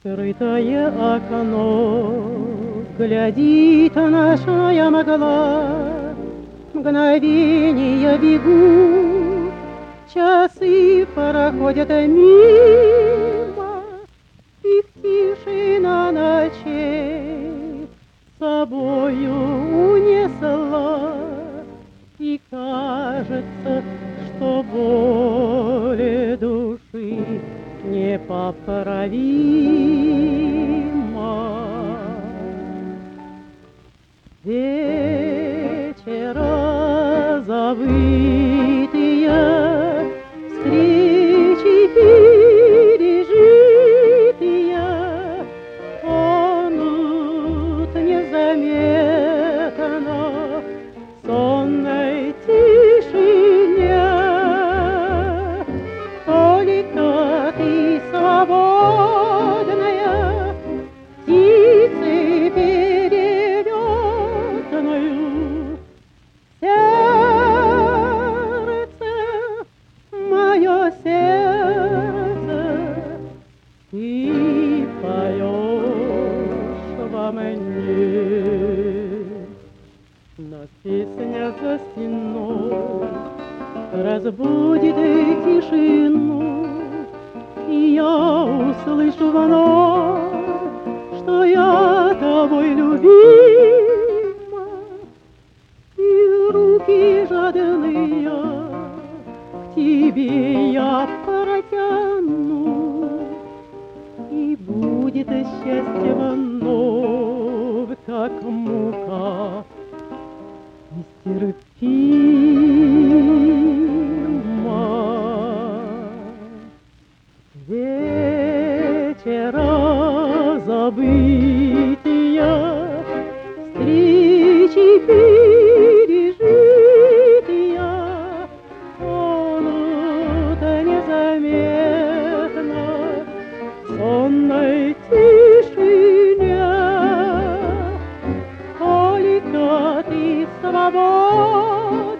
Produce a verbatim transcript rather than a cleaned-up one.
Открытое окно глядит ночная мгла, мгновения бегут, часы проходят мимо, их тишина ночей собою унесла, и кажется, что боль души непоправима. Вечера забытые, встречи пережитые тонут незаметно в сонной тишине. Только ты свободная, птицей перелетною, сердце, мое сердце, ты поешь во мне. Но песня за стеной разбудит тишину, и я услышу вновь, что я тобой любима, и руки жадные к тебе я протяну, и будет счастье вновь, как мука нестерпима. Вечера забытые, встречи пережитые тонут незаметно в сонной тишине. Только ты свободна,